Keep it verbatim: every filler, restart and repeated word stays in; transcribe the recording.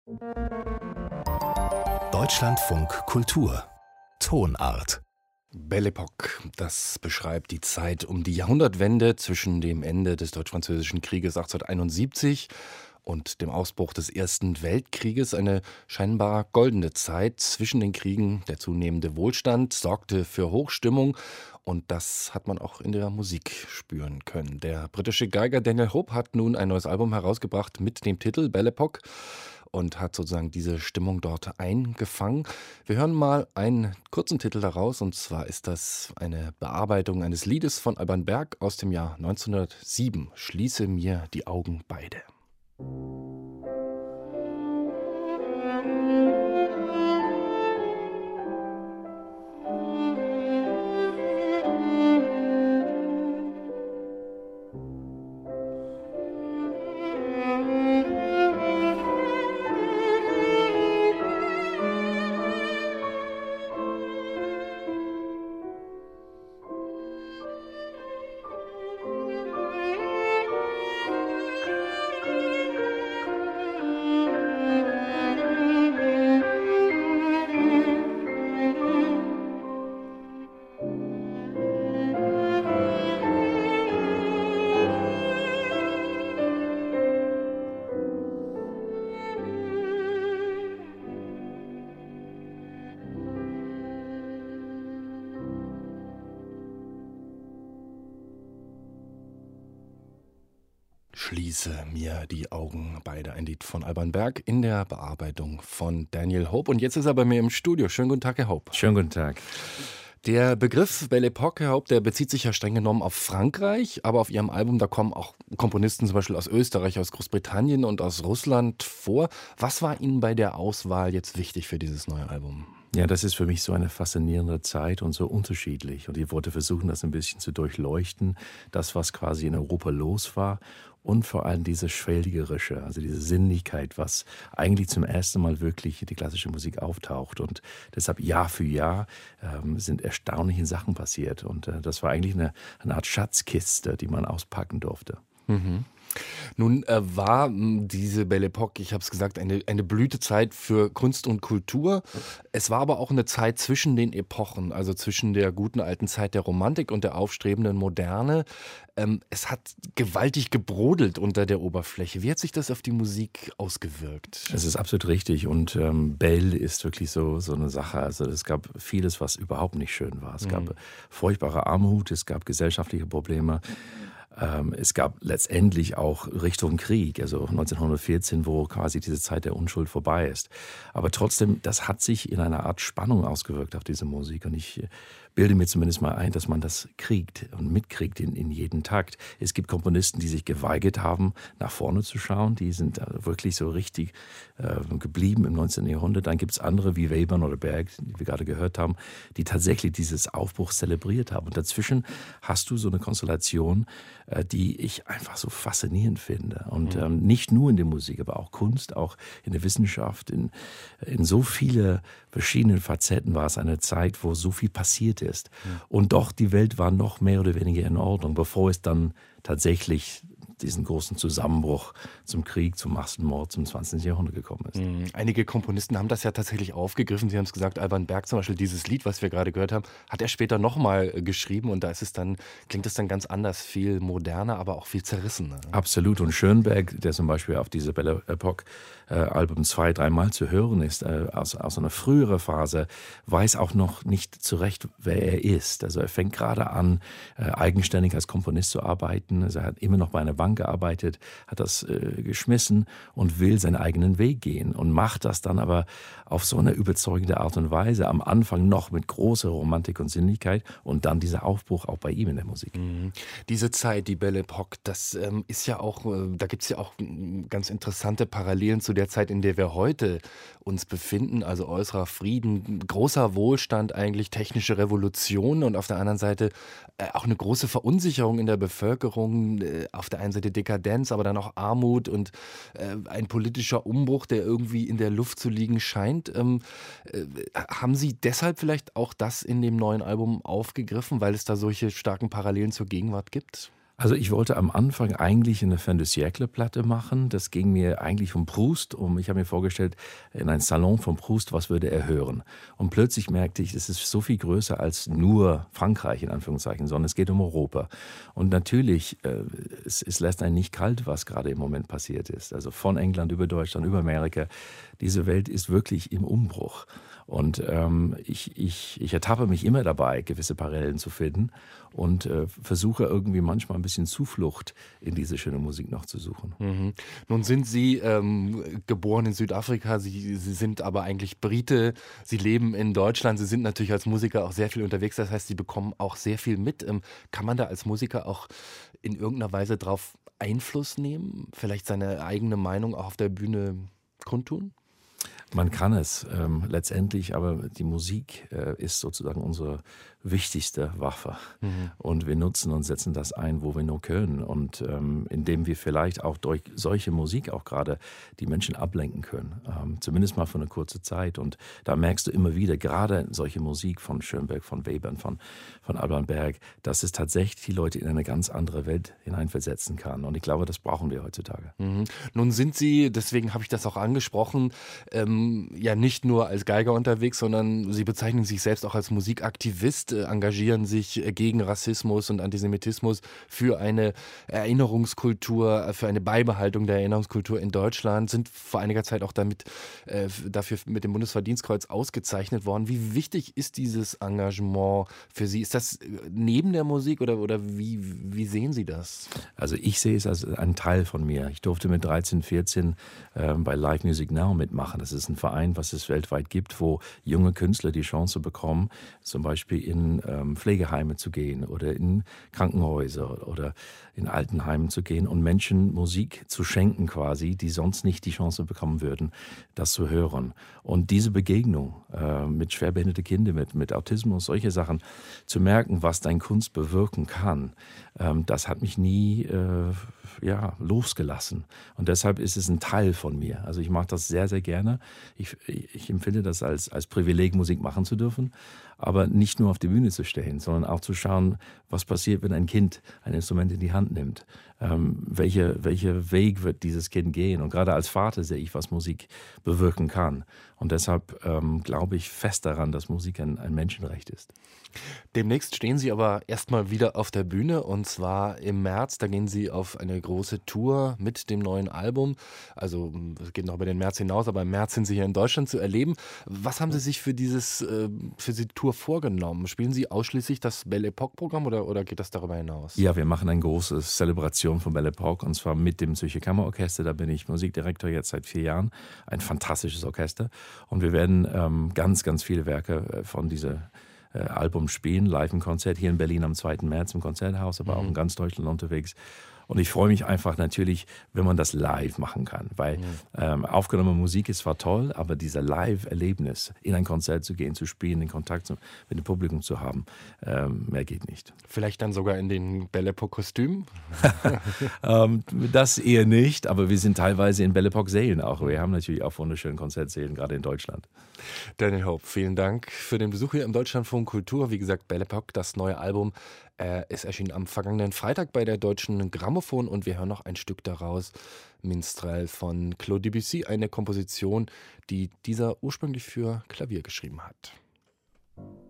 Deutschlandfunk Kultur Tonart. Belle Époque, das beschreibt die Zeit um die Jahrhundertwende zwischen dem Ende des Deutsch-Französischen Krieges achtzehnhunderteinundsiebzig und dem Ausbruch des Ersten Weltkrieges. Eine scheinbar goldene Zeit zwischen den Kriegen. Der zunehmende Wohlstand sorgte für Hochstimmung und das hat man auch in der Musik spüren können. Der britische Geiger Daniel Hope hat nun ein neues Album herausgebracht mit dem Titel Belle Époque und hat sozusagen diese Stimmung dort eingefangen. Wir hören mal einen kurzen Titel daraus, und zwar ist das eine Bearbeitung eines Liedes von Alban Berg aus dem Jahr neunzehnhundertsieben. Schließe mir die Augen beide. Schließe mir die Augen beide. Ein Lied von Alban Berg in der Bearbeitung von Daniel Hope. Und jetzt ist er bei mir im Studio. Schönen guten Tag, Herr Hope. Schönen guten Tag. Der Begriff Belle Époque, Herr Hope, der bezieht sich ja streng genommen auf Frankreich, aber auf Ihrem Album, da kommen auch Komponisten zum Beispiel aus Österreich, aus Großbritannien und aus Russland vor. Was war Ihnen bei der Auswahl jetzt wichtig für dieses neue Album? Ja, das ist für mich so eine faszinierende Zeit und so unterschiedlich. Und ich wollte versuchen, das ein bisschen zu durchleuchten, das, was quasi in Europa los war. Und vor allem diese Schwelgerische, also diese Sinnlichkeit, was eigentlich zum ersten Mal wirklich in die klassische Musik auftaucht. Und deshalb Jahr für Jahr ähm, sind erstaunliche Sachen passiert. Und äh, das war eigentlich eine, eine Art Schatzkiste, die man auspacken durfte. Mhm. Nun äh, war m, diese Belle Époque, ich habe es gesagt, eine, eine Blütezeit für Kunst und Kultur. Es war aber auch eine Zeit zwischen den Epochen, also zwischen der guten alten Zeit der Romantik und der aufstrebenden Moderne. Ähm, es hat gewaltig gebrodelt unter der Oberfläche. Wie hat sich das auf die Musik ausgewirkt? Das ist absolut richtig. Und ähm, Belle ist wirklich so, so eine Sache. Also es gab vieles, was überhaupt nicht schön war. Es gab Mhm. furchtbare Armut, es gab gesellschaftliche Probleme. Ähm, es gab letztendlich auch Richtung Krieg, also neunzehnhundertvierzehn, wo quasi diese Zeit der Unschuld vorbei ist. Aber trotzdem, das hat sich in einer Art Spannung ausgewirkt auf diese Musik. Und ich äh, bilde mir zumindest mal ein, dass man das kriegt und mitkriegt in, in jeden Takt. Es gibt Komponisten, die sich geweigert haben, nach vorne zu schauen. Die sind äh, wirklich so richtig äh, geblieben im neunzehnten Jahrhundert. Dann gibt es andere wie Webern oder Berg, die wir gerade gehört haben, die tatsächlich dieses Aufbruch zelebriert haben. Und dazwischen hast du so eine Konstellation, äh, die ich einfach so faszinierend finde. Und ähm, nicht nur in der Musik, aber auch Kunst, auch in der Wissenschaft. In, in so viele verschiedenen Facetten war es eine Zeit, wo so viel passiert ist. Und doch, die Welt war noch mehr oder weniger in Ordnung, bevor es dann tatsächlich diesen großen Zusammenbruch zum Krieg, zum Massenmord zum zwanzigsten Jahrhundert gekommen ist. Mhm. Einige Komponisten haben das ja tatsächlich aufgegriffen. Sie haben es gesagt, Alban Berg zum Beispiel, dieses Lied, was wir gerade gehört haben, hat er später nochmal geschrieben und da ist es dann, klingt es dann ganz anders, viel moderner, aber auch viel zerrissener. Absolut. Und Schönberg, der zum Beispiel auf diese Belle Époque äh, Album zwei, dreimal zu hören ist, äh, aus, aus einer früheren Phase, weiß auch noch nicht zurecht, wer er ist. Also er fängt gerade an, äh, eigenständig als Komponist zu arbeiten. Also er hat immer noch bei einer Bank gearbeitet, hat das äh, geschmissen und will seinen eigenen Weg gehen und macht das dann aber auf so eine überzeugende Art und Weise. Am Anfang noch mit großer Romantik und Sinnlichkeit und dann dieser Aufbruch auch bei ihm in der Musik. Mhm. Diese Zeit, die Belle Époque, das ähm, ist ja auch, äh, da gibt es ja auch mm, ganz interessante Parallelen zu der Zeit, in der wir heute uns befinden. Also äußerer Frieden, großer Wohlstand eigentlich, technische Revolution und auf der anderen Seite äh, auch eine große Verunsicherung in der Bevölkerung. Äh, auf der einen Seite Dekadenz, aber dann auch Armut und äh, ein politischer Umbruch, der irgendwie in der Luft zu liegen scheint. Ähm, äh, haben Sie deshalb vielleicht auch das in dem neuen Album aufgegriffen, weil es da solche starken Parallelen zur Gegenwart gibt? Also ich wollte am Anfang eigentlich eine Fin de Siècle-Platte machen. Das ging mir eigentlich um Proust. Um, ich habe mir vorgestellt, in ein Salon von Proust, was würde er hören? Und plötzlich merkte ich, es ist so viel größer als nur Frankreich, in Anführungszeichen, sondern es geht um Europa. Und natürlich, äh, es, es lässt einen nicht kalt, was gerade im Moment passiert ist. Also von England über Deutschland, über Amerika. Diese Welt ist wirklich im Umbruch. Und ähm, ich, ich, ich ertappe mich immer dabei, gewisse Parallelen zu finden und äh, versuche irgendwie manchmal ein bisschen Zuflucht in diese schöne Musik noch zu suchen. Mhm. Nun sind Sie ähm, geboren in Südafrika, Sie, Sie sind aber eigentlich Brite, Sie leben in Deutschland, Sie sind natürlich als Musiker auch sehr viel unterwegs, das heißt, Sie bekommen auch sehr viel mit. Ähm, kann man da als Musiker auch in irgendeiner Weise drauf Einfluss nehmen, vielleicht seine eigene Meinung auch auf der Bühne kundtun? Man kann es ähm, letztendlich, aber die Musik äh, ist sozusagen unsere wichtigste Waffe. Mhm. Und wir nutzen und setzen das ein, wo wir nur können. Und ähm, indem wir vielleicht auch durch solche Musik auch gerade die Menschen ablenken können. Ähm, zumindest mal für eine kurze Zeit. Und da merkst du immer wieder, gerade solche Musik von Schönberg, von Webern, von, von Alban Berg, dass es tatsächlich die Leute in eine ganz andere Welt hineinversetzen kann. Und ich glaube, das brauchen wir heutzutage. Mhm. Nun sind Sie, deswegen habe ich das auch angesprochen, ähm, ja nicht nur als Geiger unterwegs, sondern Sie bezeichnen sich selbst auch als Musikaktivist, äh, engagieren sich äh, gegen Rassismus und Antisemitismus, für eine Erinnerungskultur, äh, für eine Beibehaltung der Erinnerungskultur in Deutschland, sind vor einiger Zeit auch damit, äh, dafür mit dem Bundesverdienstkreuz ausgezeichnet worden. Wie wichtig ist dieses Engagement für Sie? Ist das neben der Musik oder, oder wie, wie sehen Sie das? Also ich sehe es als ein Teil von mir. Ich durfte mit dreizehn, vierzehn äh, bei Live Music Now mitmachen. Das ist ein Verein, was es weltweit gibt, wo junge Künstler die Chance bekommen, zum Beispiel in ähm, Pflegeheime zu gehen oder in Krankenhäuser oder in Altenheimen zu gehen und Menschen Musik zu schenken quasi, die sonst nicht die Chance bekommen würden, das zu hören. Und diese Begegnung äh, mit schwerbehinderten Kindern, mit, mit Autismus, solche Sachen, zu merken, was deine Kunst bewirken kann, ähm, das hat mich nie äh, ja, losgelassen. Und deshalb ist es ein Teil von mir. Also ich mache das sehr, sehr gerne. Ich, ich empfinde das als, als Privileg, Musik machen zu dürfen, aber nicht nur auf die Bühne zu stehen, sondern auch zu schauen, was passiert, wenn ein Kind ein Instrument in die Hand nimmt. Ähm, welche, welcher Weg wird dieses Kind gehen? Und gerade als Vater sehe ich, was Musik bewirken kann. Und deshalb ähm, glaube ich fest daran, dass Musik ein, ein Menschenrecht ist. Demnächst stehen Sie aber erstmal wieder auf der Bühne und zwar im März. Da gehen Sie auf eine große Tour mit dem neuen Album. Also es geht noch über den März hinaus, aber im März sind Sie hier in Deutschland zu erleben. Was haben Sie sich für, dieses, für diese Tour vorgenommen? Spielen Sie ausschließlich das Belle Époque-Programm oder, oder geht das darüber hinaus? Ja, wir machen ein großes Celebration von Belle Époque und zwar mit dem Zürcher Kammerorchester. Da bin ich Musikdirektor jetzt seit vier Jahren. Ein fantastisches Orchester. Und wir werden ähm, ganz, ganz viele Werke von dieser äh, Album spielen. Live im Konzert hier in Berlin am zweiten März im Konzerthaus, aber mhm. auch in ganz Deutschland unterwegs. Und ich freue mich einfach natürlich, wenn man das live machen kann, weil mhm. ähm, aufgenommene Musik ist zwar toll, aber dieser Live-Erlebnis, in ein Konzert zu gehen, zu spielen, den Kontakt zu, mit dem Publikum zu haben, ähm, mehr geht nicht. Vielleicht dann sogar in den Belle Époque-Kostüm? ähm, das eher nicht, aber wir sind teilweise in Belle Époque-Sälen auch. Wir haben natürlich auch wunderschöne Konzertsälen, gerade in Deutschland. Daniel Hope, vielen Dank für den Besuch hier im Deutschlandfunk Kultur. Wie gesagt, Belle Époque, das neue Album, äh, ist erschienen am vergangenen Freitag bei der Deutschen Grammophon und wir hören noch ein Stück daraus, Minstrel von Claude Debussy, eine Komposition, die dieser ursprünglich für Klavier geschrieben hat.